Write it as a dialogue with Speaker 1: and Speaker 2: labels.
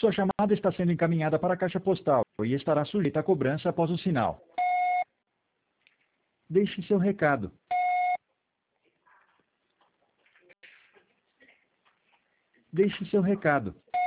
Speaker 1: Sua chamada está sendo encaminhada para a caixa postal e estará sujeita a cobrança após o sinal. Deixe seu recado. Deixe seu recado.